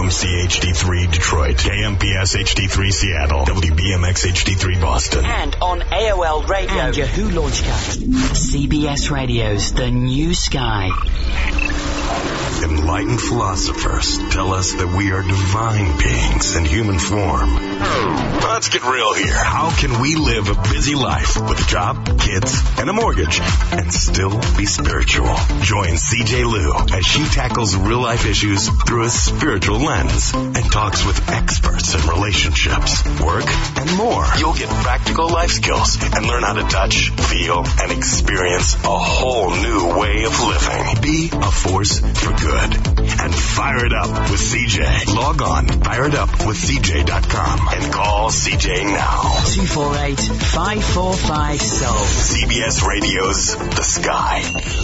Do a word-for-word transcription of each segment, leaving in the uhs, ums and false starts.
M C H D three Detroit, K M P S H D three Seattle, W B M X H D three Boston. And on A O L Radio and Yahoo Launchcast. C B S Radio's The New Sky. Enlightened philosophers tell us that we are divine beings in human form. Let's get real here. How can we live a busy life with a job, kids, and a mortgage and still be spiritual? Join C J Liu as she tackles real-life issues through a spiritual lens and talks with experts in relationships, work, and more. You'll get practical life skills and learn how to touch, feel, and experience a whole new way of living. Be a force for good. And fire it up with C J. Log on, fire it up with C J dot com and call C J now. two four eight, five four five, S O U L. C B S Radio's The Sky.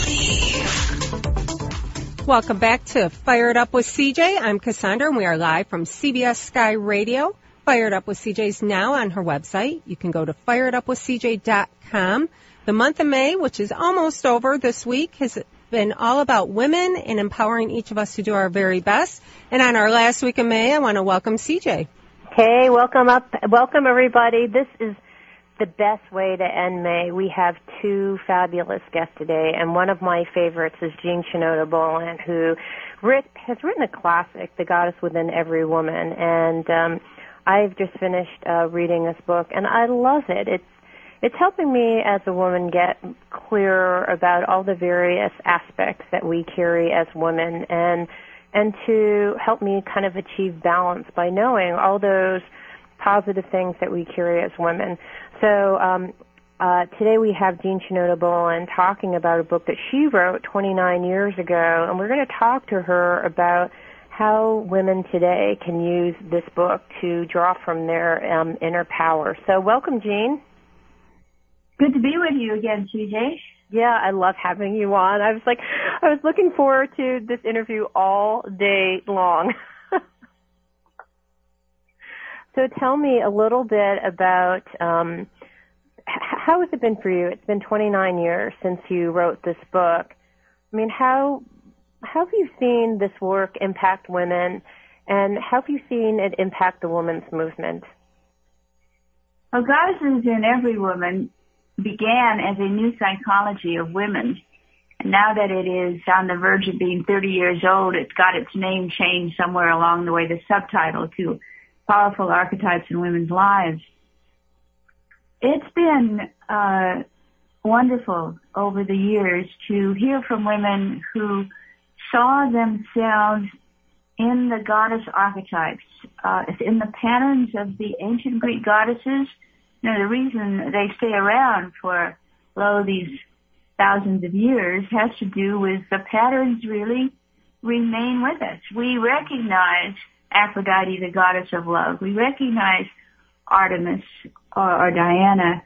Welcome back to Fire It Up with C J. I'm Cassandra, and we are live from C B S Sky Radio. Fire It Up with C J's now on her website. You can go to fire it up with C J dot com. The month of May, which is almost over this week, has been all about women and empowering each of us to do our very best. And on our last week of May, I want to welcome C J. Hey, welcome up. Welcome, everybody. This is the best way to end May. We have two fabulous guests today, and one of my favorites is Jean Shinoda Bolen, who writ, has written a classic, The Goddess Within Every Woman. And um, I've just finished uh, reading this book, and I love it. It's It's helping me as a woman get clearer about all the various aspects that we carry as women, and and to help me kind of achieve balance by knowing all those positive things that we carry as women. So um, uh, today we have Jean Shinoda Bolen talking about a book that she wrote twenty-nine years ago, and we're going to talk to her about how women today can use this book to draw from their um, inner power. So welcome, Jean. Good to be with you again, C J. Yeah, I love having you on. I was like, I was looking forward to this interview all day long. So tell me a little bit about um, how has it been for you? It's been twenty-nine years since you wrote this book. I mean, how how have you seen this work impact women, and how have you seen it impact the women's movement? Well, Goddesses in Every Woman began as a new psychology of women. And now that it is on the verge of being thirty years old, it's got its name changed somewhere along the way, the subtitle to Powerful Archetypes in Women's Lives. It's been uh, wonderful over the years to hear from women who saw themselves in the goddess archetypes, uh, in the patterns of the ancient Greek goddesses. You know, the reason they stay around for, lo, these thousands of years has to do with the patterns really remain with us. We recognize Aphrodite, the goddess of love. We recognize Artemis or, or Diana,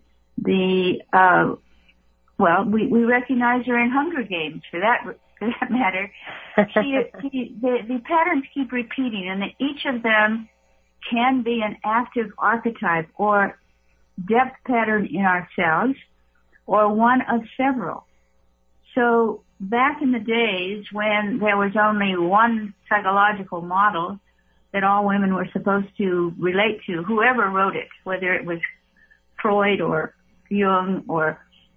the, uh, well, we, we recognize her in Hunger Games, for that, for that matter. She, she, the, the patterns keep repeating, and each of them can be an active archetype or depth pattern in ourselves, or one of several. So back in the days when there was only one psychological model that all women were supposed to relate to, whoever wrote it, whether it was Freud or Jung or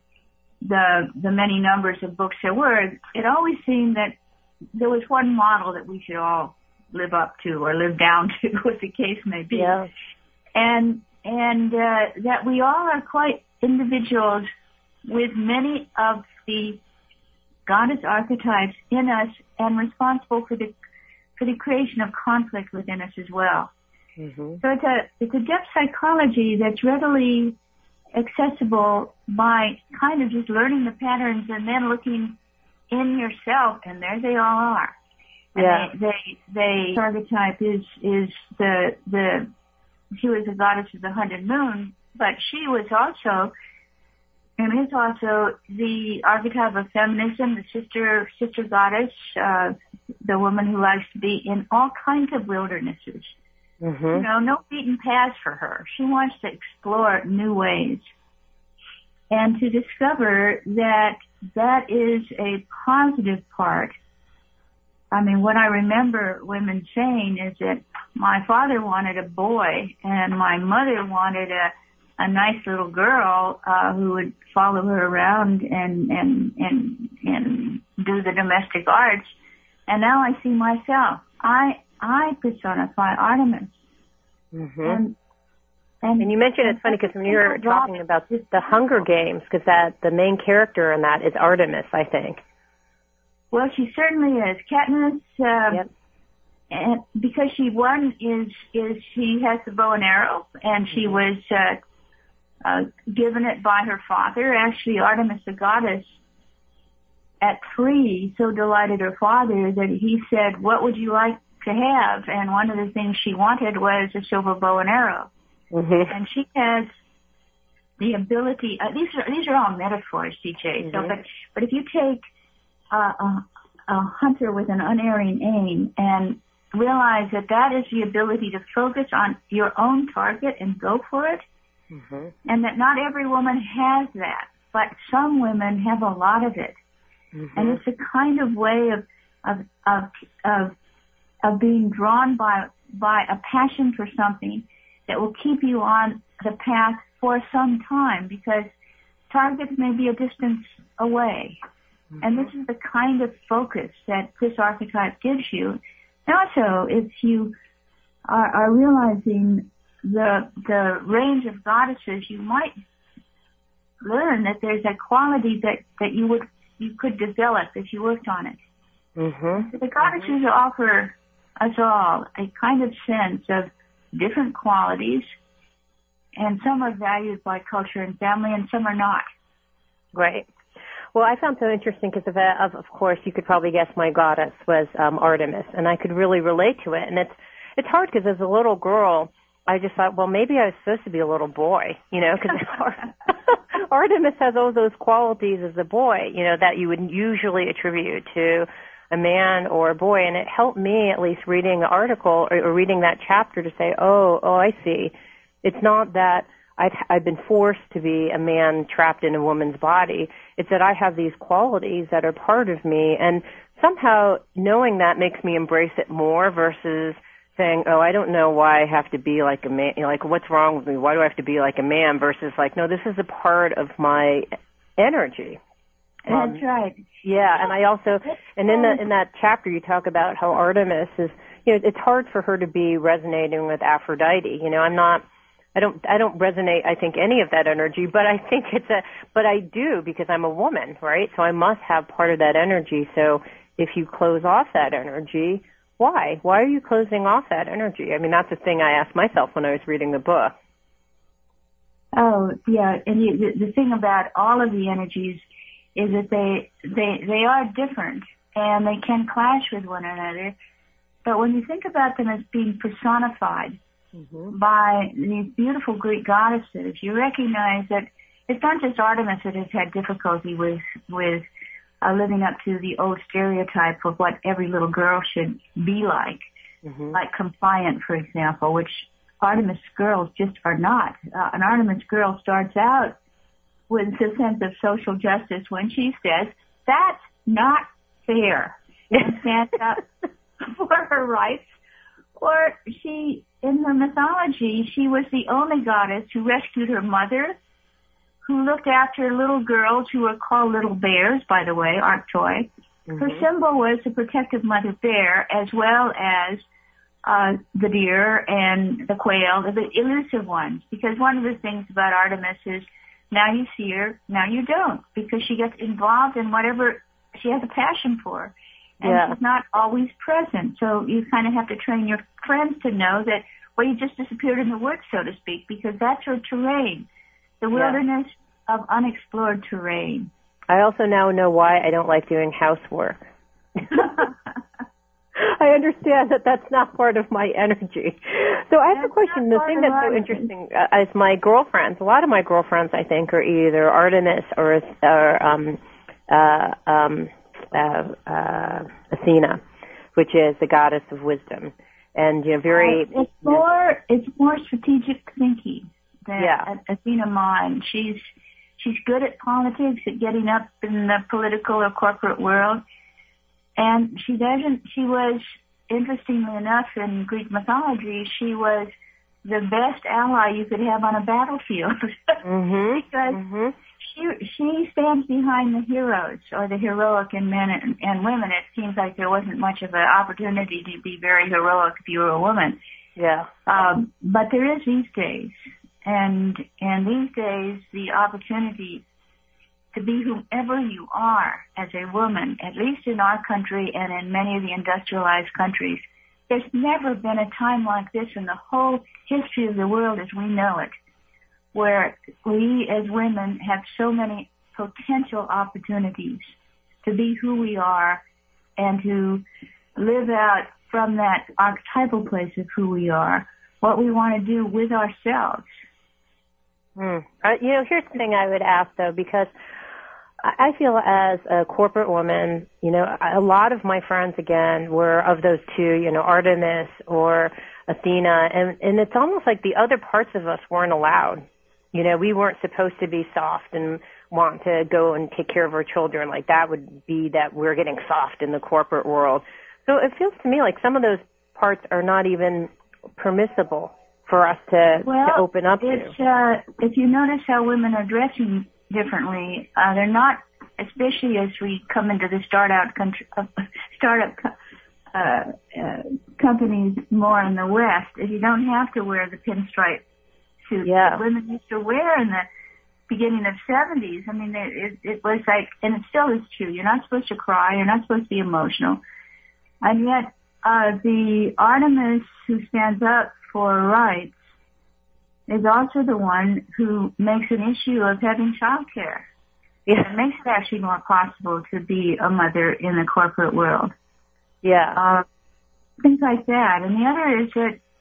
the the many numbers of books there were, it always seemed that there was one model that we should all live up to or live down to, as the case may be. Yeah. And and uh, that we all are quite individuals with many of the goddess archetypes in us and responsible for the for the creation of conflict within us as well. Mm-hmm. So it's a it's a depth psychology that's readily accessible by kind of just learning the patterns and then looking in yourself, and there they all are. And yeah. They, they, they archetype is is the the she was a goddess of the hundred moon, but she was also, and is also the archetype of feminism, the sister sister goddess, uh, the woman who likes to be in all kinds of wildernesses. Mm-hmm. You know, no beaten paths for her. She wants to explore new ways and to discover that that is a positive part I mean, what I remember women saying is that my father wanted a boy and my mother wanted a, a nice little girl, uh, who would follow her around and, and, and, and do the domestic arts. And now I see myself. I, I personify Artemis. Mm-hmm. And, and, and you mentioned it's funny because when you were talking about the Hunger Games, because that the main character in that is Artemis, I think. Well, she certainly is. Katniss, uh, yep. and because she one is is she has the bow and arrow, and she was uh, uh, given it by her father. Actually, Artemis, the goddess, at three, so delighted her father that he said, "What would you like to have?" And one of the things she wanted was a silver bow and arrow. Mm-hmm. And she has the ability. Uh, these are these are all metaphors, C J. Mm-hmm. So, but but if you take Uh, a, a hunter with an unerring aim and realize that that is the ability to focus on your own target and go for it, mm-hmm. and that not every woman has that, but some women have a lot of it. Mm-hmm. And it's a kind of way of of of of, of being drawn by by a passion for something that will keep you on the path for some time, because targets may be a distance away. And this is the kind of focus that this archetype gives you. And also, if you are, are realizing the the range of goddesses, you might learn that there's a quality that, that you would you could develop if you worked on it. Mm-hmm. So the goddesses mm-hmm. offer us all a kind of sense of different qualities, and some are valued by culture and family, and some are not. Right. Well, I found so interesting because, of, of, of course, you could probably guess my goddess was um, Artemis, and I could really relate to it. And it's it's hard because as a little girl, I just thought, well, maybe I was supposed to be a little boy, you know, because Artemis has all those qualities as a boy, you know, that you would usually attribute to a man or a boy. And it helped me, at least reading the article or, or reading that chapter, to say, oh, oh, I see. It's not that I've, I've been forced to be a man trapped in a woman's body. It's that I have these qualities that are part of me, and somehow knowing that makes me embrace it more versus saying, oh, I don't know why I have to be like a man, you know, like what's wrong with me? Why do I have to be like a man? Versus like, no, this is a part of my energy. Um, That's right. Yeah, and I also, and in the in that chapter you talk about how Artemis is, you know, it's hard for her to be resonating with Aphrodite. You know, I'm not. I don't, I don't resonate, I think, any of that energy, but I think it's a, but I do because I'm a woman, right? So I must have part of that energy. So if you close off that energy, why? Why are you closing off that energy? I mean, that's the thing I asked myself when I was reading the book. Oh, yeah. And you, the, the thing about all of the energies is that they, they, they are different and they can clash with one another. But when you think about them as being personified, Mm-hmm. by these beautiful Greek goddesses, you recognize that it's not just Artemis that has had difficulty with with uh, living up to the old stereotype of what every little girl should be like, mm-hmm. like compliant, for example, which Artemis girls just are not. Uh, an Artemis girl starts out with a sense of social justice when she says, that's not fair, and stands up for her rights. Or she, in her mythology, she was the only goddess who rescued her mother, who looked after little girls who were called little bears, by the way, Arctoi. Mm-hmm. Her symbol was the protective mother bear, as well as uh, the deer and the quail, the elusive ones. Because one of the things about Artemis is now you see her, now you don't, because she gets involved in whatever she has a passion for. And yeah. she's not always present. So you kind of have to train your friends to know that, well, you just disappeared in the woods, so to speak, because that's her terrain, the wilderness yeah. of unexplored terrain. I also now know why I don't like doing housework. I understand that that's not part of my energy. So I have that's a question. The thing that's so interesting uh, is my girlfriends, a lot of my girlfriends, I think, are either Artemis or, or um, uh, um, Uh, uh, Athena, which is the goddess of wisdom, and you know, very. Uh, it's more, it's more strategic thinking than yeah. Athena mind. She's she's good at politics, at getting up in the political or corporate world, And she doesn't, she was, interestingly enough, in Greek mythology, she was the best ally you could have on a battlefield. Mm-hmm. because mm-hmm. she she stands behind the heroes, or the heroic in men and, and women. It seems like there wasn't much of an opportunity to be very heroic if you were a woman. Yeah. Um, but there is these days. And, and these days, the opportunity to be whomever you are as a woman, at least in our country and in many of the industrialized countries, there's never been a time like this in the whole history of the world as we know it, where we as women have so many potential opportunities to be who we are and to live out from that archetypal place of who we are, what we want to do with ourselves. Hmm. Uh, you know, here's the thing I would ask, though, because I feel as a corporate woman, you know, a lot of my friends, again, were of those two, you know, Artemis or Athena, and, and it's almost like the other parts of us weren't allowed. You know, we weren't supposed to be soft and want to go and take care of our children. Like, that would be that we're getting soft in the corporate world. So it feels to me like some of those parts are not even permissible for us to, well, to open up it's, to. Uh, if you notice how women are dressing differently, uh, they're not, especially as we come into the startup country, uh, startup uh, uh, companies more in the West. If you don't have to wear the pinstripe suit yeah. that women used to wear in the beginning of seventies. I mean, it, it, it was like, and it still is true. You're not supposed to cry. You're not supposed to be emotional, and yet uh, the Artemis who stands up for rights is also the one who makes an issue of having child care. Yeah. It makes it actually more possible to be a mother in the corporate world. Yeah. Uh, things like that. And the other is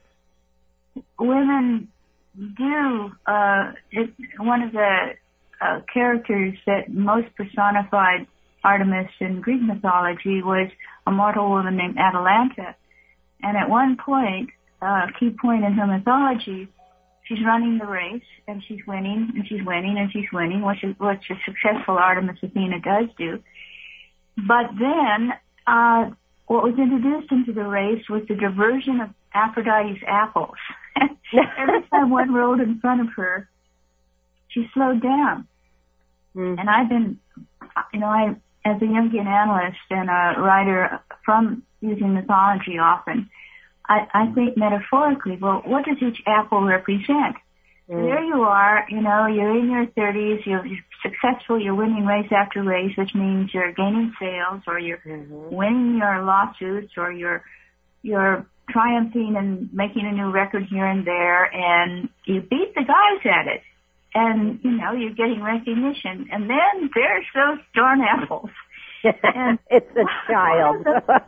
that women do, uh, it, one of the uh, characters that most personified Artemis in Greek mythology was a mortal woman named Atalanta. And at one point, a uh, key point in her mythology, she's running the race, and she's winning, and she's winning, and she's winning, which is what a successful Artemis Athena does do. But then, uh, what was introduced into the race was the diversion of Aphrodite's apples. Every time one rolled in front of her, she slowed down. Mm. And I've been, you know, I, as a Jungian analyst and a writer from using mythology often, I, I think metaphorically, well, what does each apple represent? Mm. There you are, you know, you're in your thirties, you're, you're successful, you're winning race after race, which means you're gaining sales, or you're mm-hmm. winning your lawsuits, or you're, you're triumphing and making a new record here and there, and you beat the guys at it. And, you know, you're getting recognition. And then there's those darn apples. And it's a child.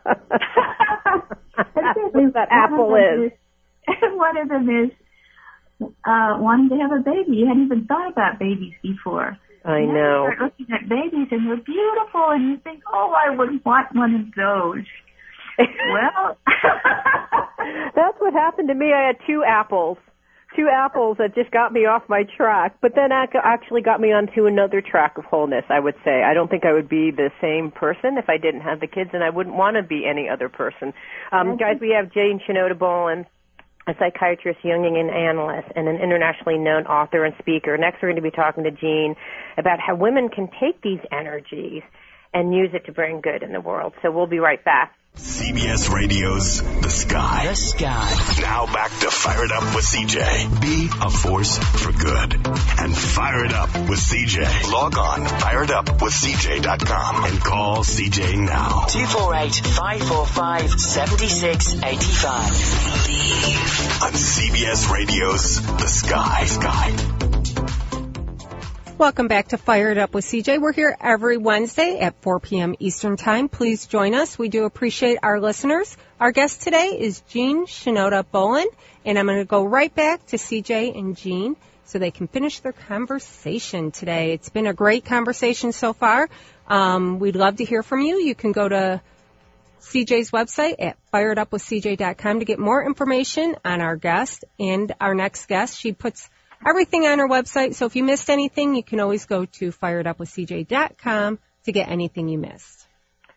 What that apple is. is. One of them is uh, wanting to have a baby. You hadn't even thought about babies before. I and know. You start looking at babies, and they're beautiful, and you think, oh, I would want one of those. Well, that's what happened to me. I had two apples. Two apples that just got me off my track, but then actually got me onto another track of wholeness, I would say. I don't think I would be the same person if I didn't have the kids, and I wouldn't want to be any other person. Um, guys, we have Jane Shinoda Bolen, a psychiatrist, Jungian analyst, and an internationally known author and speaker. Next, we're going to be talking to Jean about how women can take these energies and use it to bring good in the world. So we'll be right back. C B S Radio's The Sky. The Sky. Now back to Fire It Up with C J. Be a force for good. And Fire It Up with C J. Log on to fire it up with c j dot com and call C J now. two four eight, five four five, seven six eight five. On C B S Radio's The Sky. Sky. Welcome back to Fire It Up with C J. We're here every Wednesday at four p.m. Eastern Time. Please join us. We do appreciate our listeners. Our guest today is Jean Shinoda Bolen, and I'm going to go right back to C J and Jean so they can finish their conversation today. It's been a great conversation so far. Um, we'd love to hear from you. You can go to C J's website at fire it up with c j dot com to get more information on our guest and our next guest. She puts everything on our website, so if you missed anything, you can always go to fire it up with c j dot com to get anything you missed.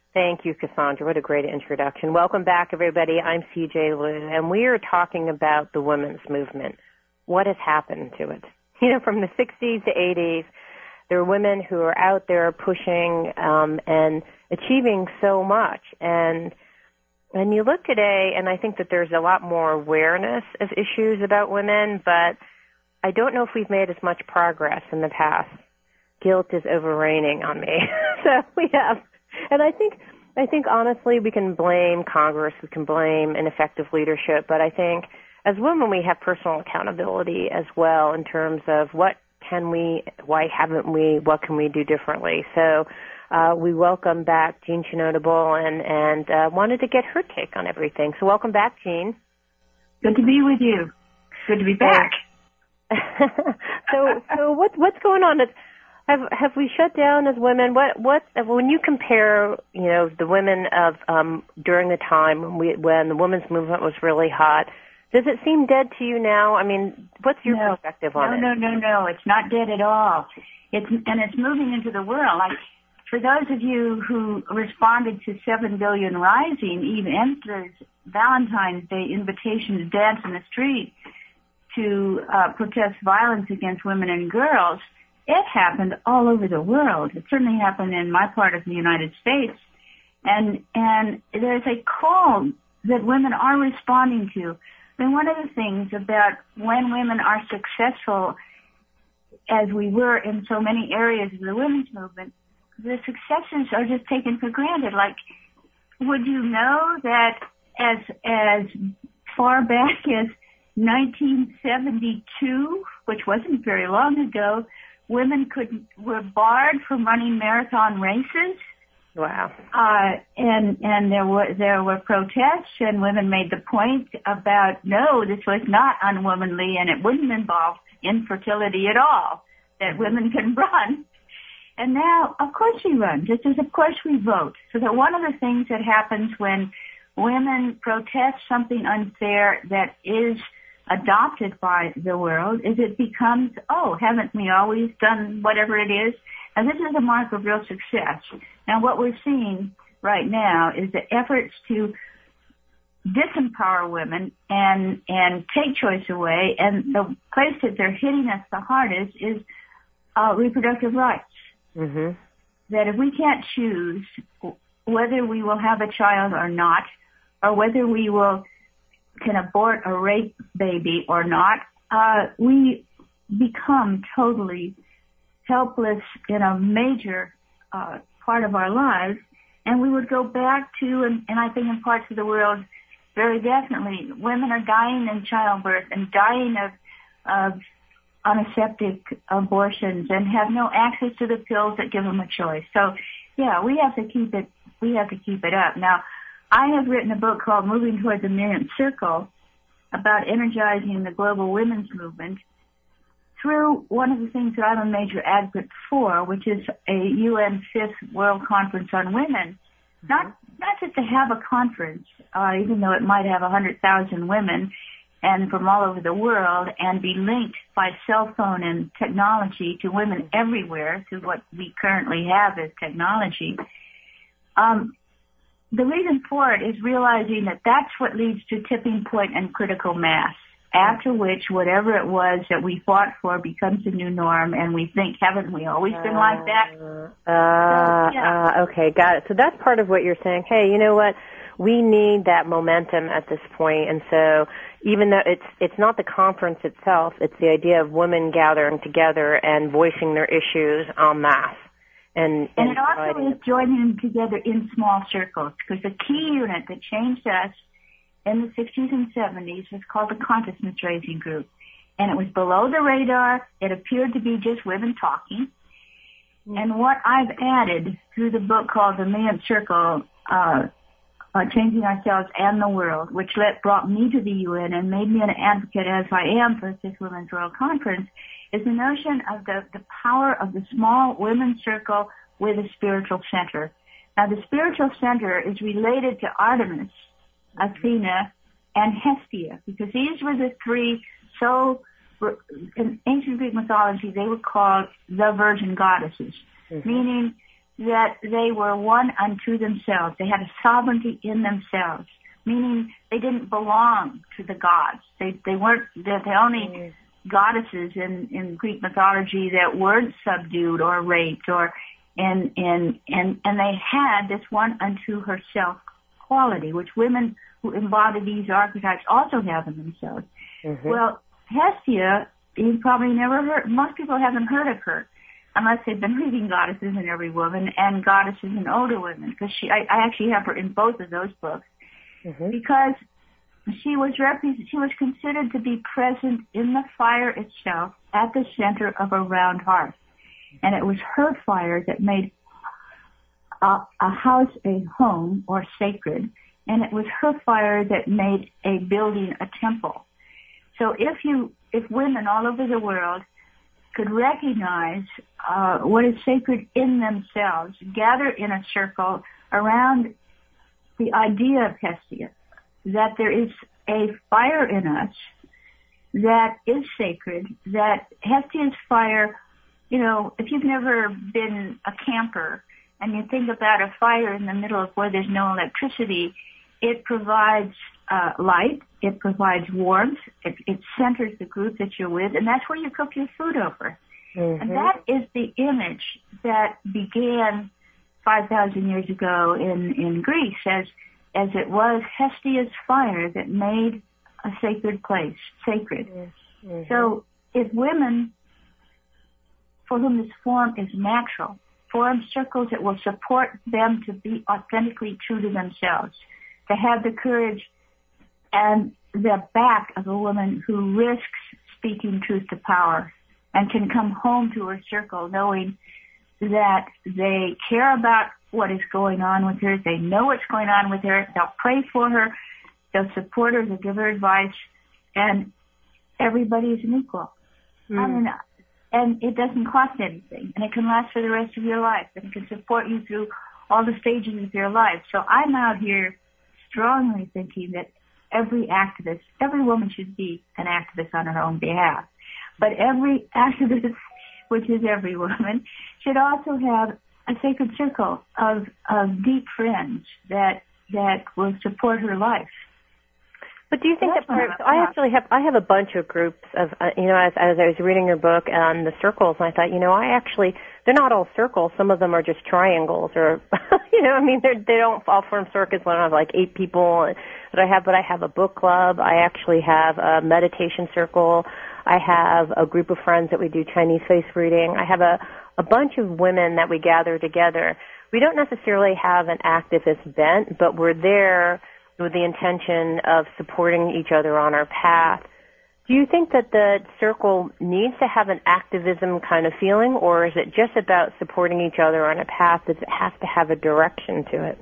Thank you, Cassandra. What a great introduction. Welcome back, everybody. I'm C J Liu, and we are talking about the women's movement. What has happened to it? You know, from the sixties to eighties, there are women who are out there pushing um, and achieving so much. And and you look today, and I think that there's a lot more awareness of issues about women, but I don't know if we've made as much progress in the past. Guilt is overreigning on me. So we have, and I think, I think honestly we can blame Congress, we can blame ineffective leadership, but I think as women we have personal accountability as well in terms of what can we, why haven't we, what can we do differently. So uh, we welcome back Jean Shinoda and, and uh, wanted to get her take on everything. So welcome back, Jean. Good to be with you. Good to be back. so so what, what's going on? It's, Have have we shut down as women? What what when you compare, you know, the women of um, during the time when we when the women's movement was really hot, does it seem dead to you now? I mean, what's your no. perspective on no, it? No, no, no, no. It's not dead at all. It's and it's moving into the world. Like for those of you who responded to Seven Billion Rising, Eve Ensler's Valentine's Day invitation to dance in the street to uh, protest violence against women and girls. It happened all over the world. It certainly happened in my part of the United States. And and there's a call that women are responding to. I mean, one of the things about when women are successful, as we were in so many areas of the women's movement, the successes are just taken for granted. Like, would you know that as as far back as nineteen seventy-two, which wasn't very long ago, women could were barred from running marathon races. Wow. Uh, and and there were there were protests, and women made the point about no, this was not unwomanly, and it wouldn't involve infertility at all. That women can run. And now, of course, we run, just as of course we vote. So that one of the things that happens when women protest something unfair that is adopted by the world is it becomes, oh, haven't we always done whatever it is? And this is a mark of real success. Now, what we're seeing right now is the efforts to disempower women and and take choice away. And the place that they're hitting us the hardest is uh, reproductive rights. Mm-hmm. That if we can't choose whether we will have a child or not, or whether we will can abort a rape baby or not, uh, we become totally helpless in a major uh, part of our lives, and we would go back to, and, and I think in parts of the world, very definitely, women are dying in childbirth and dying of, of antiseptic abortions and have no access to the pills that give them a choice. So, yeah, we have to keep it. We have to keep it up. Now, I have written a book called Moving Towards the Millionth Circle about energizing the global women's movement through one of the things that I'm a major advocate for, which is a U N Fifth World Conference on Women. Not not just to have a conference, uh, even though it might have one hundred thousand women and from all over the world and be linked by cell phone and technology to women everywhere, to what we currently have as technology. Um, The reason for it is realizing that that's what leads to tipping point and critical mass, after which whatever it was that we fought for becomes the new norm, and we think, haven't we always been uh, like that? Uh, so, yeah. uh, okay, got it. So that's part of what you're saying. Hey, you know what? We need that momentum at this point, and so even though it's it's not the conference itself, it's the idea of women gathering together and voicing their issues en masse. And, and, and it also is joining together in small circles, because the key unit that changed us in the sixties and seventies was called the Consciousness Raising Group. And it was below the radar. It appeared to be just women talking. Mm-hmm. And what I've added through the book called The Millionth Circle, uh, uh, Changing Ourselves and the World, which let, brought me to the U N and made me an advocate as I am for this Women's World Conference, is the notion of the, the power of the small women's circle with a spiritual center. Now, the spiritual center is related to Artemis, Athena, and Hestia, because these were the three, so in ancient Greek mythology, they were called the virgin goddesses, mm-hmm. meaning that they were one unto themselves. They had a sovereignty in themselves, meaning they didn't belong to the gods. They they weren't. They're the only mm. goddesses in, in Greek mythology that weren't subdued or raped, or and and and and they had this one unto herself quality, which women who embody these archetypes also have in themselves. Mm-hmm. Well, Hestia, you've probably never heard. Most people haven't heard of her, unless they've been reading Goddesses in Every Woman and Goddesses in Older Women, because she, I, I actually have her in both of those books, mm-hmm. because she was repre- she was considered to be present in the fire itself at the center of a round hearth, and it was her fire that made a, a house a home or sacred, and it was her fire that made a building a temple. So if you, if women all over the world could recognize uh, what is sacred in themselves, gather in a circle around the idea of Hestia, that there is a fire in us that is sacred, that Hestia's fire, you know, if you've never been a camper and you think about a fire in the middle of where there's no electricity, it provides uh, light, it provides warmth, it, it centers the group that you're with, and that's where you cook your food over. Mm-hmm. And that is the image that began five thousand years ago in, in Greece as, as it was Hestia's fire that made a sacred place sacred. Mm-hmm. So if women, for whom this form is natural, form circles that will support them to be authentically true to themselves, to have the courage and the back of a woman who risks speaking truth to power and can come home to her circle knowing that they care about what is going on with her, they know what's going on with her, they'll pray for her, they'll support her, they'll give her advice, and everybody is an equal. Mm. I mean, and it doesn't cost anything, and it can last for the rest of your life, and it can support you through all the stages of your life. So I'm out here strongly thinking that every activist, every woman should be an activist on her own behalf. But every activist, which is every woman, should also have a sacred circle of, of deep friends that that will support her life. But do you think That's that part, I actually have, I have a bunch of groups of, uh, you know, as, as I was reading your book on the circles, and I thought, you know, I actually, they're not all circles. Some of them are just triangles or, you know, I mean, they're, they don't all form circles when I have like eight people that I have, but I have a book club. I actually have a meditation circle. I have a group of friends that we do Chinese face reading. I have a, a bunch of women that we gather together. We don't necessarily have an activist bent, but we're there with the intention of supporting each other on our path. Do you think that the circle needs to have an activism kind of feeling, or is it just about supporting each other on a path that has to have a direction to it?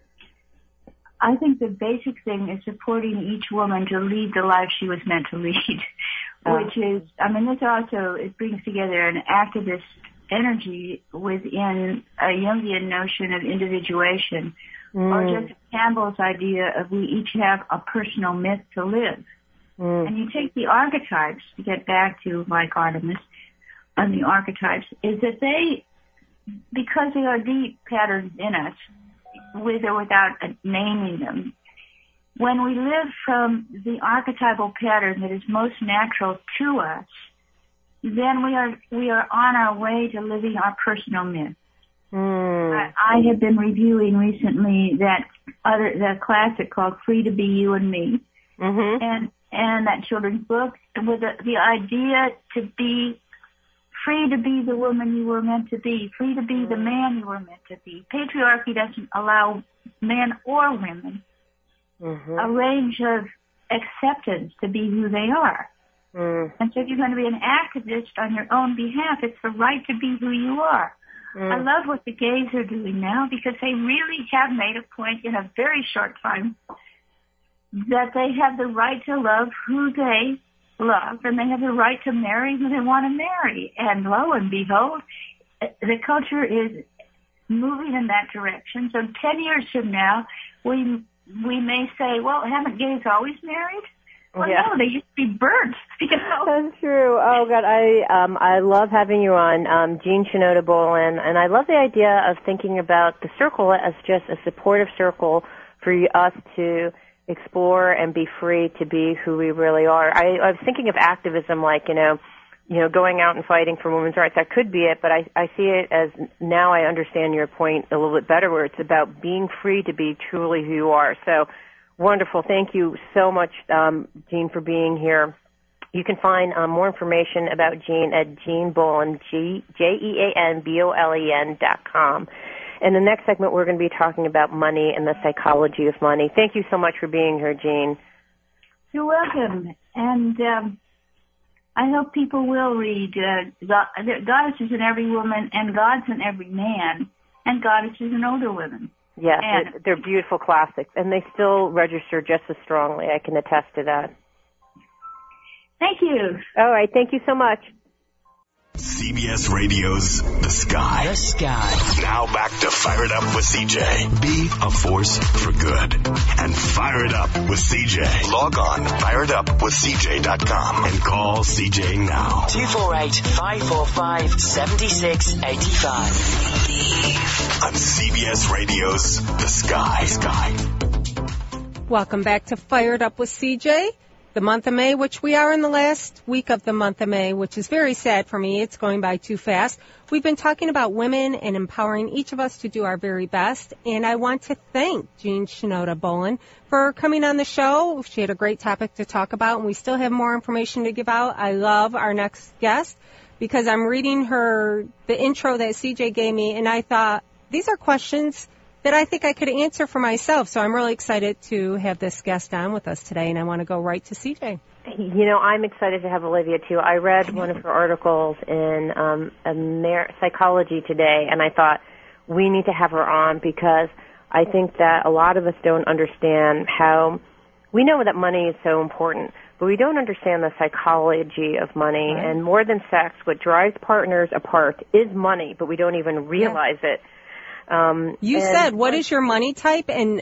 I think the basic thing is supporting each woman to lead the life she was meant to lead, uh, which is, I mean, this also, it brings together an activist energy within a Jungian notion of individuation, mm. or just Campbell's idea of we each have a personal myth to live. Mm. And you take the archetypes, to get back to like Artemis, and the archetypes, is that they, because they are deep patterns in us, with or without naming them, when we live from the archetypal pattern that is most natural to us, then we are we are on our way to living our personal myth. Mm. I, I have been reviewing recently that other that classic called "Free to Be You and Me," mm-hmm. and and that children's book with the, the idea to be free to be the woman you were meant to be, free to be mm. the man you were meant to be. Patriarchy doesn't allow men or women mm-hmm. a range of acceptance to be who they are. Mm. And so if you're going to be an activist on your own behalf, it's the right to be who you are. Mm. I love what the gays are doing now because they really have made a point in a very short time that they have the right to love who they love and they have the right to marry who they want to marry. And lo and behold, the culture is moving in that direction. So ten years from now, we we may say, well, haven't gays always married? Well, yeah. no, they used to be burnt. You know? That's true. Oh God, I um I love having you on, um, Jean Shinoda Bolen, and I love the idea of thinking about the circle as just a supportive circle for us to explore and be free to be who we really are. I, I was thinking of activism, like you know, you know, going out and fighting for women's rights. That could be it, but I I see it as now I understand your point a little bit better, where it's about being free to be truly who you are. So. Wonderful. Thank you so much, um, Jean, for being here. You can find um, more information about Jean at Jean Bolen, G, J E A N B O L E N dot com. In the next segment, we're going to be talking about money and the psychology of money. Thank you so much for being here, Jean. You're welcome. And um, I hope people will read uh, Goddesses in Every Woman and Gods in Every Man and Goddesses in Older Women. Yes, and, they're beautiful classics, and they still register just as strongly. I can attest to that. Thank you. All right, thank you so much. C B S Radio's The Sky. The Sky. Now back to Fire It Up with C J. Be a force for good. And Fire It Up with C J. Log on, fire it up with c j dot com, and call C J now. two four eight, five four five, seven six eight five. On C B S Radio's The Sky. Sky. Welcome back to Fired Up with C J. The month of May, which we are in the last week of the month of May, which is very sad for me. It's going by too fast. We've been talking about women and empowering each of us to do our very best. And I want to thank Jean Shinoda Bolen for coming on the show. She had a great topic to talk about, and we still have more information to give out. I love our next guest because I'm reading her, the intro that C J gave me, and I thought, these are questions that I think I could answer for myself. So I'm really excited to have this guest on with us today, and I want to go right to C J. You know, I'm excited to have Olivia, too. I read one of her articles in um, Amer- Psychology Today, and I thought we need to have her on because I think that a lot of us don't understand how – we know that money is so important, but we don't understand the psychology of money. Right. And more than sex, what drives partners apart is money, but we don't even realize yeah. it. Um, you said, what is your money type? And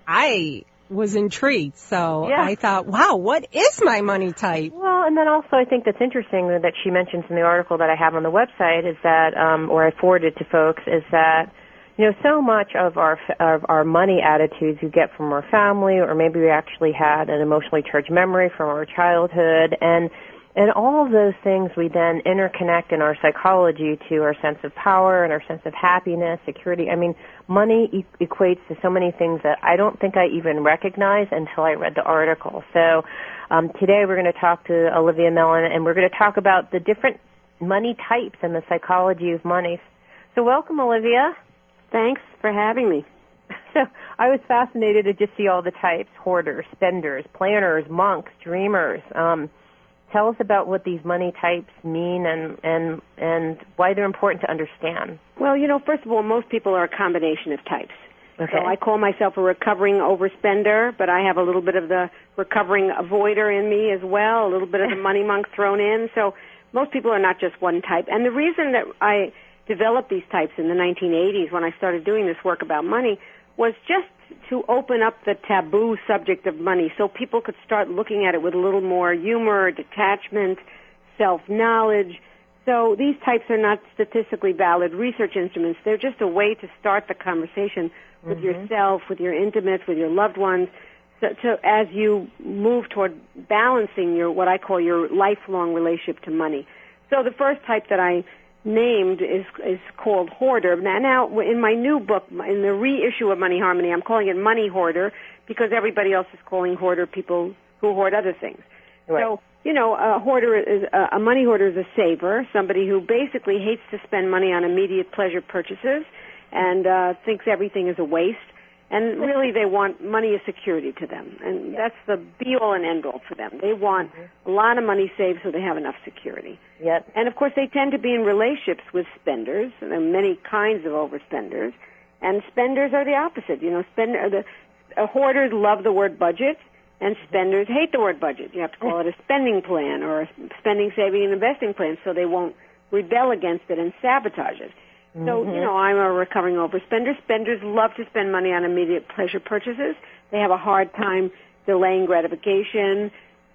I was intrigued. So yeah. I thought, wow, what is my money type? Well, and then also I think that's interesting that she mentions in the article that I have on the website is that, um, or I forwarded to folks, is that, you know, so much of our, of our money attitudes you get from our family, or maybe we actually had an emotionally charged memory from our childhood, and And all of those things we then interconnect in our psychology to our sense of power and our sense of happiness, security. I mean, money e- equates to so many things that I don't think I even recognized until I read the article. So um, today we're going to talk to Olivia Mellon, and we're going to talk about the different money types and the psychology of money. So welcome, Olivia. Thanks for having me. So I was fascinated to just see all the types: hoarders, spenders, planners, monks, dreamers. Um, Tell us about what these money types mean and, and, and why they're important to understand. Well, you know, first of all, most people are a combination of types. Okay. So I call myself a recovering overspender, but I have a little bit of the recovering avoider in me as well, a little bit of the money monk thrown in. So most people are not just one type. And the reason that I developed these types in the nineteen eighties when I started doing this work about money was just to open up the taboo subject of money so people could start looking at it with a little more humor, detachment, self-knowledge. So these types are not statistically valid research instruments. They're just a way to start the conversation with mm-hmm. yourself, with your intimates, with your loved ones, so, to, as you move toward balancing your what I call your lifelong relationship to money. So the first type that I named is is called hoarder. Now, now, in my new book, in the reissue of Money Harmony, I'm calling it Money Hoarder because everybody else is calling hoarder people who hoard other things. Right. So, you know, a hoarder is a money hoarder is a saver, somebody who basically hates to spend money on immediate pleasure purchases and uh, thinks everything is a waste. And really, they want money as security to them, and that's the be-all and end-all for them. They want mm-hmm. a lot of money saved so they have enough security. Yep. And, of course, they tend to be in relationships with spenders, and there are many kinds of overspenders, and spenders are the opposite. You know, spend, uh, the, uh, hoarders love the word budget, and spenders hate the word budget. You have to call it a spending plan or a spending, saving, and investing plan so they won't rebel against it and sabotage it. So, mm-hmm. you know, I'm a recovering overspender. Spenders love to spend money on immediate pleasure purchases. They have a hard time delaying gratification.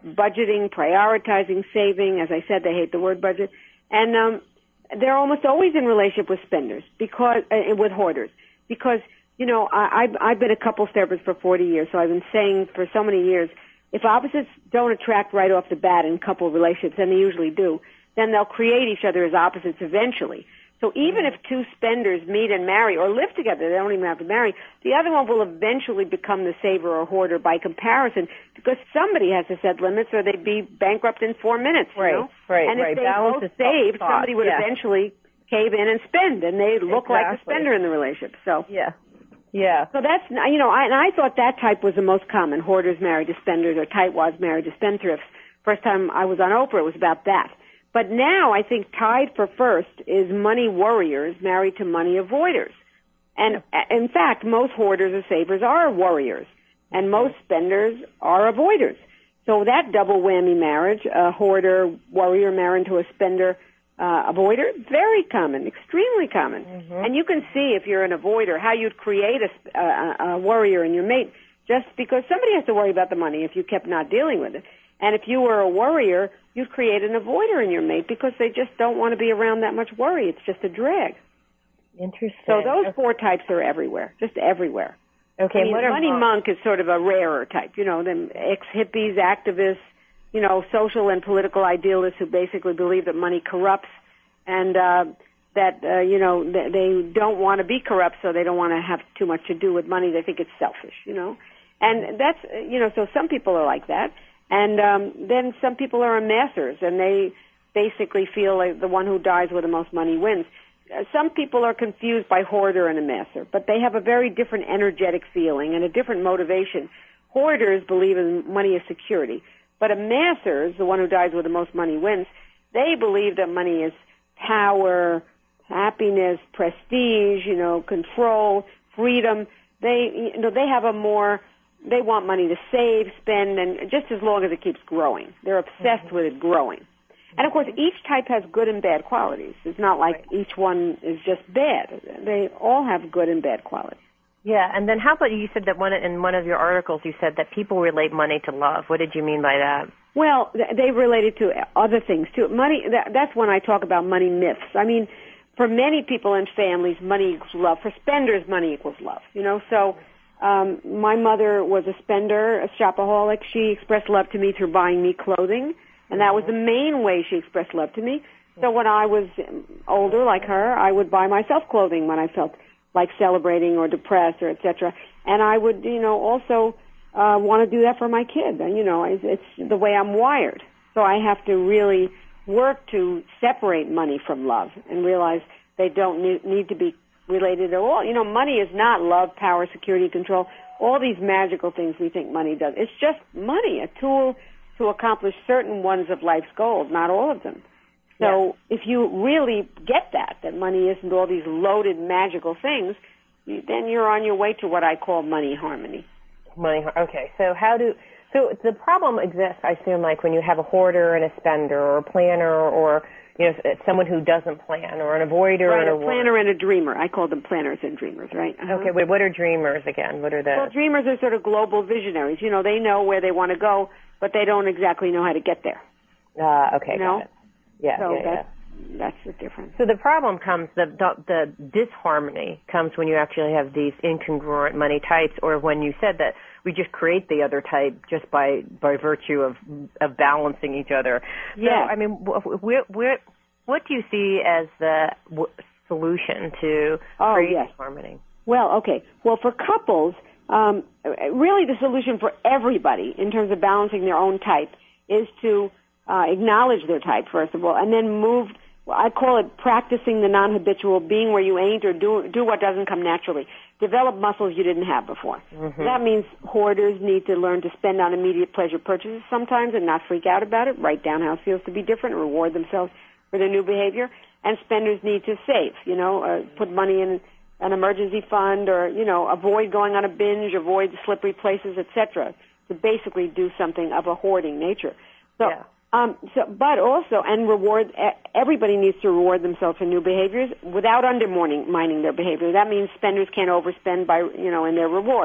budgeting, prioritizing, saving. As I said, they hate the word budget. And um, they're almost always in relationship with spenders, because uh, with hoarders. Because, you know, I, I've, I've been a couples therapist for forty years, so I've been saying for so many years, if opposites don't attract right off the bat in couple relationships, and they usually do, then they'll create each other as opposites eventually. So even if two spenders meet and marry or live together, they don't even have to marry, the other one will eventually become the saver or hoarder by comparison, because somebody has to set limits or they'd be bankrupt in four minutes. Right, you know? right, and if right. they Balance both is saved, thought. somebody would yeah. eventually cave in and spend, and they look exactly. like the spender in the relationship. So yeah, yeah. So that's, you know, I, and I thought that type was the most common, hoarders married to spenders or tightwads married to spendthrifts. First time I was on Oprah, it was about that. But now I think tied for first is money worriers married to money avoiders. And in fact, most hoarders or savers are worriers, and most spenders are avoiders. So that double whammy marriage, a hoarder, worrier married to a spender, uh, avoider, very common, extremely common. Mm-hmm. And you can see if you're an avoider how you'd create a, a, a worrier in your mate, just because somebody has to worry about the money if you kept not dealing with it. And if you were a worrier, you'd create an avoider in your mate because they just don't want to be around that much worry. It's just a drag. Interesting. So those four types are everywhere, just everywhere. Okay. I mean, what are money mon- monk is sort of a rarer type, you know, them ex-hippies, activists, you know, social and political idealists who basically believe that money corrupts and uh, that, uh, you know, th- they don't want to be corrupt, so they don't want to have too much to do with money. They think it's selfish, you know. And that's, you know, so some people are like that. And um, then some people are amassers, and they basically feel like the one who dies with the most money wins. Uh, some people are confused by hoarder and amasser, but they have a very different energetic feeling and a different motivation. Hoarders believe in money as security, but amassers, the one who dies with the most money wins, they believe that money is power, happiness, prestige, you know, control, freedom. They, you know, they have a more... They want money to save, spend, and just as long as it keeps growing. They're obsessed mm-hmm. with it growing. And, of course, each type has good and bad qualities. It's not like right. each one is just bad. They all have good and bad qualities. Yeah, and then how about you said that one in one of your articles you said that people relate money to love. What did you mean by that? Well, they relate it to other things, too. Money, that, that's when I talk about money myths. I mean, for many people and families, money equals love. For spenders, money equals love, you know, so... Um, my mother was a spender, a shopaholic. She expressed love to me through buying me clothing, and that was the main way she expressed love to me. So when I was older, like her, I would buy myself clothing when I felt like celebrating or depressed or et cetera. And I would, you know, also uh, want to do that for my kid. And, you know, it's, it's the way I'm wired. So I have to really work to separate money from love and realize they don't need, need to be related at all. You know, money is not love, power, security, control, all these magical things we think money does. It's just money, a tool to accomplish certain ones of life's goals, not all of them. So yeah. if you really get that, that money isn't all these loaded magical things, then you're on your way to what I call money harmony. Money, okay. So how do, so the problem exists, I assume, like when you have a hoarder and a spender or a planner or, you know, someone who doesn't plan, or an avoider. Right, and a planner and a dreamer. I call them planners and dreamers, right? Uh-huh. Okay, wait, what are dreamers again? What are those? Well, dreamers are sort of global visionaries. You know, they know where they want to go, but they don't exactly know how to get there. Ah, uh, okay, you know? got it. Yeah, so yeah, that's, yeah. that's the difference. So the problem comes, the, the the disharmony comes when you actually have these incongruent money types, or when you said that we just create the other type just by by virtue of of balancing each other. Yeah. So, I mean, we're, we're what do you see as the w- solution to oh, create yes. harmony? Well, okay. Well, for couples, um, really the solution for everybody in terms of balancing their own type is to uh, acknowledge their type, first of all, and then move, well, I call it practicing the non-habitual, being where you ain't, or do, do what doesn't come naturally. Develop muscles you didn't have before. Mm-hmm. That means hoarders need to learn to spend on immediate pleasure purchases sometimes and not freak out about it. Write down how it feels to be different, reward themselves for their new behavior. And spenders need to save, you know, uh, put money in an emergency fund, or, you know, avoid going on a binge, avoid slippery places, et cetera, to basically do something of a hoarding nature. So, yeah. um, so, but also, and reward, everybody needs to reward themselves for new behaviors without undermining their behavior. That means spenders can't overspend by, you know, in their reward.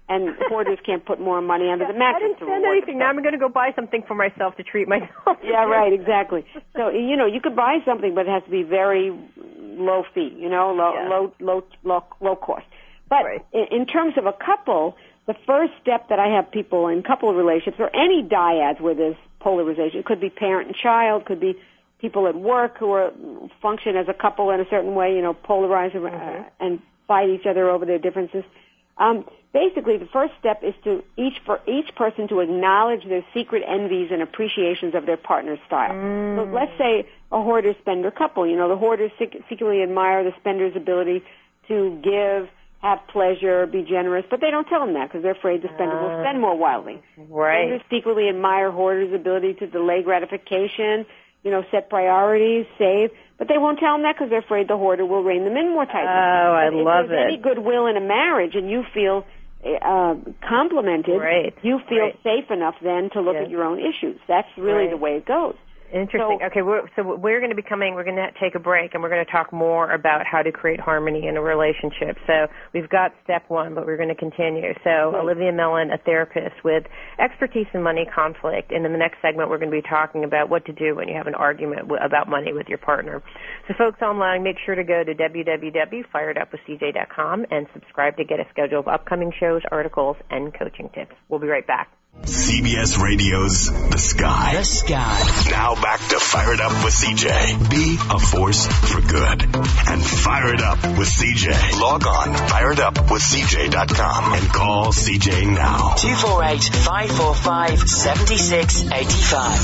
and hoarders can't put more money under the mattress. I didn't to spend reward anything. Now I'm going to go buy something for myself to treat myself. Yeah, right, exactly. So, you know, you could buy something, but it has to be very low fee, you know, low, Yeah. low, low, low, low cost. But Right. in, in terms of a couple, the first step that I have people in couple relationships or any dyads where there's polarization, it could be parent and child, could be people at work who are function as a couple in a certain way, you know, polarize uh, Mm-hmm. and fight each other over their differences. Um, basically, the first step is to each for each person to acknowledge their secret envies and appreciations of their partner's style. Mm. So let's say a hoarder-spender couple. You know, the hoarders sec- secretly admire the spender's ability to give, have pleasure, be generous, but they don't tell them that because they're afraid the spender will spend more wildly. Right. Spenders secretly admire hoarders' ability to delay gratification, you know, set priorities, save, but they won't tell them that because they're afraid the hoarder will rein them in more tightly. Oh, I But if love there's it. any goodwill in a marriage and you feel uh, complimented, Right. you feel Right. safe enough then to look Yeah. at your own issues. That's really Right. the way it goes. Interesting. So- okay, we're, so we're going to be coming, we're going to take a break, and we're going to talk more about how to create harmony in a relationship. So we've got step one, but we're going to continue. So Right. Olivia Mellon, a therapist with expertise in money conflict, and in the next segment we're going to be talking about what to do when you have an argument w- about money with your partner. So folks online, make sure to go to w w w dot fired up with c j dot com and subscribe to get a schedule of upcoming shows, articles, and coaching tips. We'll be right back. C B S Radio's The Sky. The Sky. Now back to Fire It Up with C J. Be a force for good. And Fire It Up with C J. Log on, fire it up with c j dot com, and call C J now. two four eight, five four five, seven six eight five.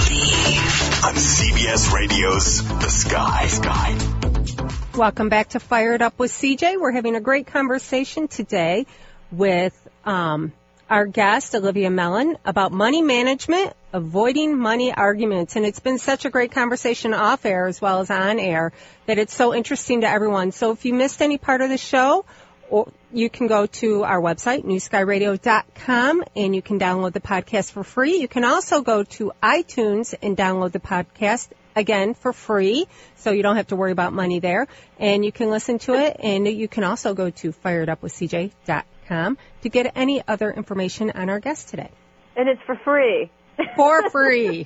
On C B S Radio's The Sky. Sky. Welcome back to Fire It Up with C J. We're having a great conversation today with um, our guest, Olivia Mellon, about money management, avoiding money arguments. And it's been such a great conversation off air as well as on air that it's so interesting to everyone. So if you missed any part of the show, or you can go to our website, new sky radio dot com, and you can download the podcast for free. You can also go to iTunes and download the podcast, again, for free, so you don't have to worry about money there. And you can listen to it, and you can also go to fired up with c j dot com to get any other information on our guest today. And it's for free. For free.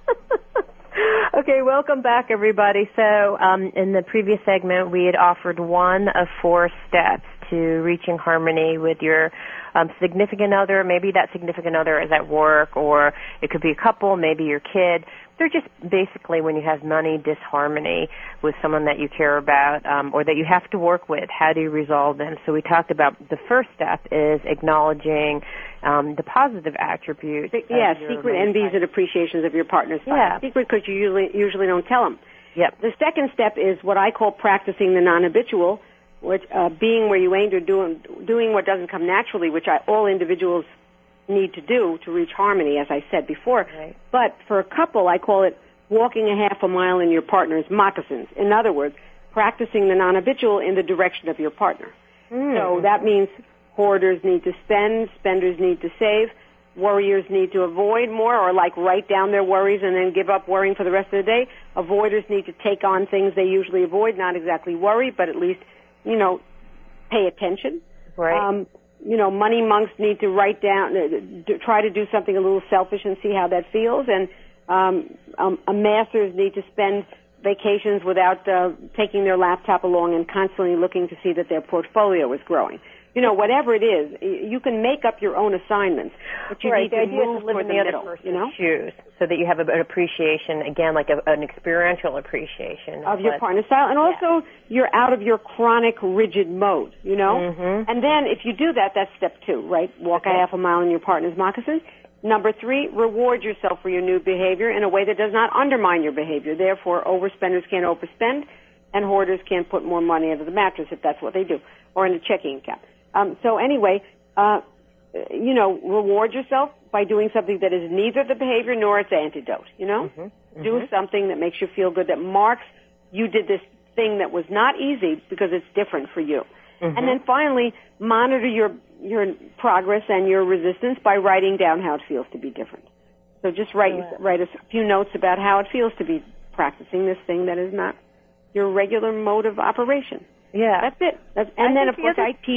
Okay, welcome back, everybody. So um, in the previous segment, we had offered one of four steps to reaching harmony with your um, significant other. Maybe that significant other is at work, or it could be a couple, maybe your kid. They're just basically when you have money disharmony with someone that you care about um, or that you have to work with, how do you resolve them? So we talked about the first step is acknowledging um, the positive attributes. Yeah, of your secret money envies and appreciations of your partner's style. Yeah. Secret because you usually, usually don't tell them. Yep. The second step is what I call practicing the non-habitual, which uh, being where you ain't or doing doing what doesn't come naturally, which I, all individuals need to do to reach harmony, as I said before. Right. But for a couple, I call it walking a half a mile in your partner's moccasins. In other words, practicing the non-habitual in the direction of your partner. Mm. So that means hoarders need to spend, spenders need to save, worriers need to avoid more or like write down their worries and then give up worrying for the rest of the day. Avoiders need to take on things they usually avoid, not exactly worry, but at least, you know, pay attention. Right. Um, you know, money monks need to write down, uh, d- try to do something a little selfish and see how that feels. And um, um, amassers need to spend vacations without uh, taking their laptop along and constantly looking to see that their portfolio is growing. You know, whatever it is, you can make up your own assignments, but you right. need The to idea is move to live toward in the, the middle, other person's you know, shoes, so that you have a, an appreciation, again, like a, an experiential appreciation of your what- partner's style, and also you're out of your chronic rigid mode, you know. Mhm. And then if you do that, that's step two, right? Walk Okay. a half a mile in your partner's moccasins. Number three, reward yourself for your new behavior in a way that does not undermine your behavior. Therefore, overspenders can't overspend, and hoarders can't put more money under the mattress if that's what they do, or in a checking account. Um, so anyway, uh, you know, reward yourself by doing something that is neither the behavior nor its antidote, you know? Mhm. Mhm. Do something that makes you feel good, that marks you did this thing that was not easy because it's different for you. Mhm. And then finally, monitor your your progress and your resistance by writing down how it feels to be different. So just write Right. write a few notes about how it feels to be practicing this thing that is not your regular mode of operation. Yeah. That's it. That's, I and then, think of the course, other- I teach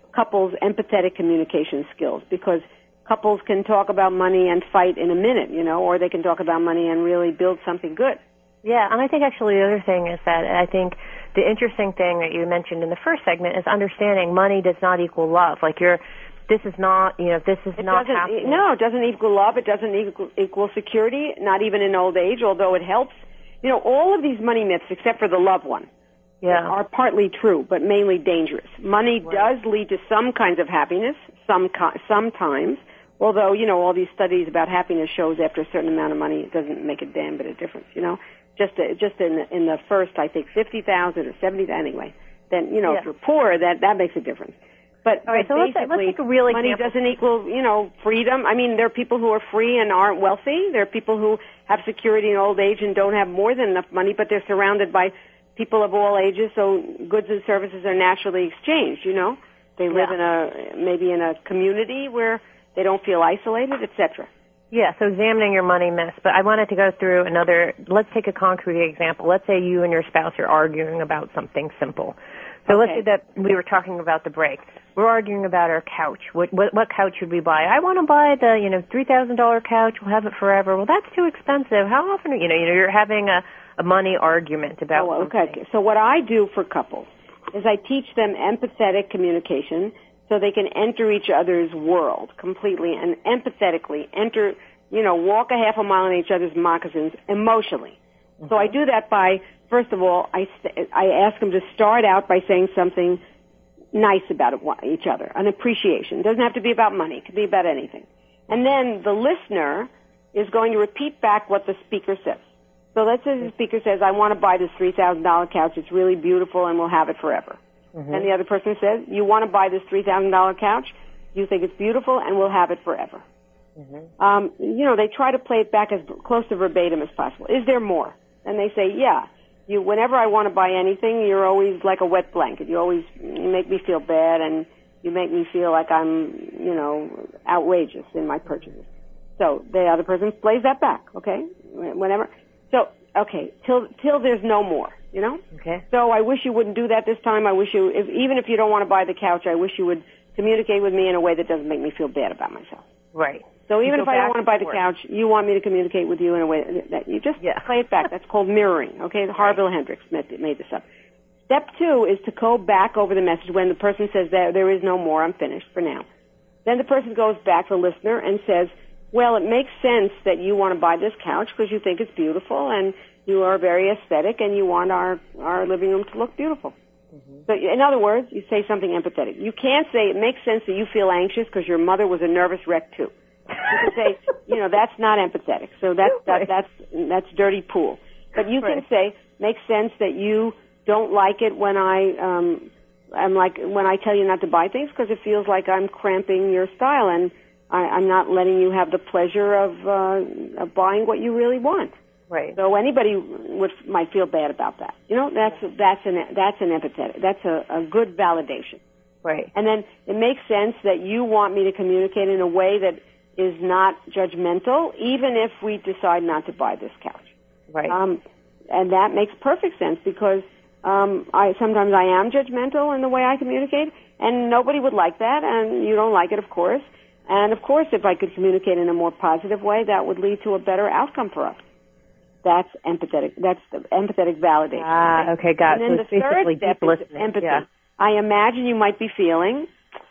couples' empathetic communication skills, because couples can talk about money and fight in a minute, you know, or they can talk about money and really build something good. Yeah, and I think actually the other thing is that I think the interesting thing that you mentioned in the first segment is understanding money does not equal love. Like you're, this is not, you know, this is it not doesn't, happening. No, it doesn't equal love. It doesn't equal, equal security, not even in old age, although it helps. You know, all of these money myths, except for the love one, yeah. are partly true, but mainly dangerous. Money right. does lead to some kinds of happiness, some sometimes, although, you know, all these studies about happiness shows after a certain amount of money, it doesn't make a damn bit of difference, you know. Just uh, just in the, in the first, I think, fifty thousand or seventy thousand, anyway. Then, you know, yeah. if you're poor, that, that makes a difference. But, All right, but so let's, basically, let's take a real money example. doesn't equal, you know, freedom. I mean, there are people who are free and aren't wealthy. There are people who have security in old age and don't have more than enough money, but they're surrounded by people of all ages, so goods and services are naturally exchanged, you know. They live yeah. in a, maybe in a community where they don't feel isolated, et cetera. Yeah, so examining your money myths. But I wanted to go through another, let's take a concrete example. Let's say you and your spouse are arguing about something simple. So okay. let's say that we were talking about the break. We're arguing about our couch. What, what, what couch should we buy? I want to buy the, you know, three thousand dollars couch. We'll have it forever. Well, that's too expensive. How often, you know, you know, you're having a, a money argument about oh, okay. something. So what I do for couples is I teach them empathetic communication so they can enter each other's world completely and empathetically enter, you know, walk a half a mile in each other's moccasins emotionally. Mm-hmm. So I do that by, first of all, I, I ask them to start out by saying something nice about it, each other, an appreciation. It doesn't have to be about money. It could be about anything. And then the listener is going to repeat back what the speaker says. So let's say the speaker says, I want to buy this three thousand dollars couch. It's really beautiful and we'll have it forever. Mm-hmm. And the other person says, you want to buy this three thousand dollars couch? You think it's beautiful and we'll have it forever. Mm-hmm. Um, you know, they try to play it back as close to verbatim as possible. Is there more? And they say, yeah. You, whenever I want to buy anything, you're always like a wet blanket. You always you make me feel bad, and you make me feel like I'm, you know, outrageous in my purchases. So the other person plays that back, okay? Whenever. So, okay, till till there's no more, you know? Okay. So I wish you wouldn't do that this time. I wish you, if, even if you don't want to buy the couch, I wish you would communicate with me in a way that doesn't make me feel bad about myself. Right. So even if I don't want to buy the forth. couch, you want me to communicate with you in a way that you just yeah. play it back. That's called mirroring, okay? Harville Hendrix made this up. Step two is to go back over the message when the person says that there is no more, I'm finished for now. Then the person goes back, the listener, and says, well, it makes sense that you want to buy this couch because you think it's beautiful and you are very aesthetic and you want our, our living room to look beautiful. Mm-hmm. So in other words, you say something empathetic. You can't say it makes sense that you feel anxious because your mother was a nervous wreck too. You can say, you know, that's not empathetic. So that's that, that's that's dirty pool. But you can right. say, makes sense that you don't like it when I um I'm like when I tell you not to buy things because it feels like I'm cramping your style and I, I'm not letting you have the pleasure of uh, of buying what you really want. Right. So anybody would might feel bad about that. You know, that's that's an that's an empathetic. That's a, a good validation. Right. And then it makes sense that you want me to communicate in a way that is not judgmental, even if we decide not to buy this couch. Right. Um, and that makes perfect sense because um, I sometimes I am judgmental in the way I communicate, and nobody would like that, and you don't like it, of course. And of course, if I could communicate in a more positive way, that would lead to a better outcome for us. That's empathetic. That's the empathetic validation. Ah, right? okay, got it. And then so the third step is listening. empathy. Yeah. I imagine you might be feeling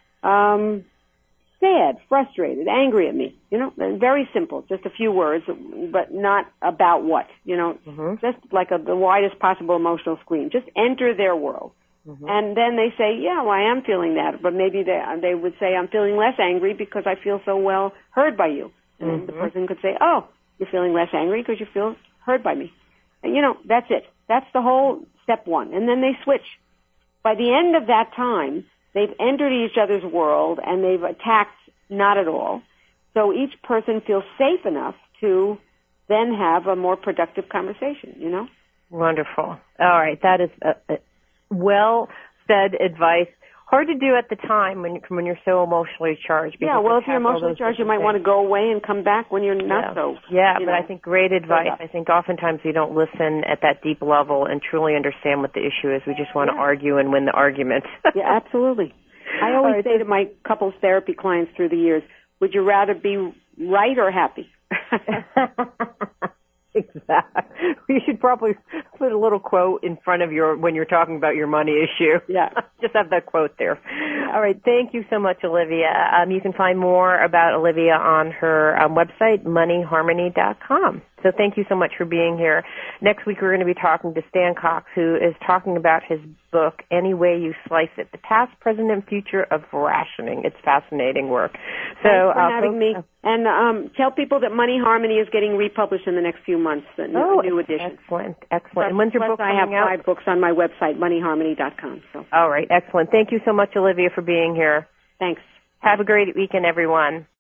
um, sad, frustrated, angry at me. You know, very simple, just a few words, but not about what. You know, mm-hmm. just like a, the widest possible emotional screen. Just enter their world. Mm-hmm. And then they say, yeah, well, I am feeling that. But maybe they, they would say, I'm feeling less angry because I feel so well heard by you. And mm-hmm. the person could say, oh, you're feeling less angry because you feel heard by me. And, you know, that's it. That's the whole step one. And then they switch. By the end of that time, they've entered each other's world and they've attacked not at all. So each person feels safe enough to then have a more productive conversation, you know? Wonderful. All right. That is a, a well-said advice. Hard to do at the time when, when you're so emotionally charged. Yeah, well, if you're emotionally charged, you might things. want to go away and come back when you're not yeah. so. Yeah, you but know, I think great advice. I think oftentimes we don't listen at that deep level and truly understand what the issue is. We just want yeah. to argue and win the argument. Yeah, absolutely. I always right, say to my couples therapy clients through the years, would you rather be right or happy? Exactly. You should probably put a little quote in front of your, when you're talking about your money issue. Yeah. Just have that quote there. All right. Thank you so much, Olivia. Um, you can find more about Olivia on her um, website, money harmony dot com. So thank you so much for being here. Next week we're going to be talking to Stan Cox, who is talking about his book, Any Way You Slice It, The Past, Present, and Future of Rationing. It's fascinating work. So, Thanks for uh, having me. And um, tell people that Money Harmony is getting republished in the next few months, a new, oh, a new edition. Excellent, excellent. And when's your Plus book I coming have out? five books on my website, money harmony dot com. So. All right, excellent. Thank you so much, Olivia, for being here. Thanks. Have a great weekend, everyone.